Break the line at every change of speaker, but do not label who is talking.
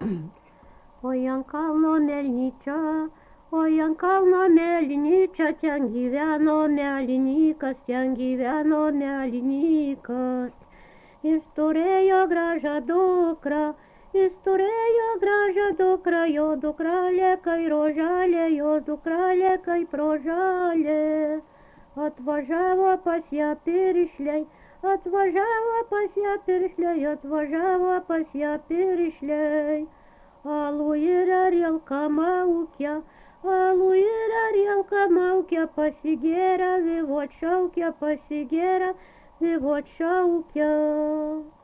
Oi ant kalno melnyčia, oi ant kalno melnyčia, ten gyveno melinykas, ten gyveno melinykas. Jis turėjo gražią dukrą, jis turėjo gražią dukrą, jo dukrelė kai roželė, jo dukrelė kaip roželė. Atvažiavo pas ją piršliai, atvažiavo pas ją piršliai, atvažiavo pas ją piršliai. Alų yra rielka maukia, alų yra rielka maukia, pasigėrę, vyvot šaukia, pasigėrę, vyvot šaukia.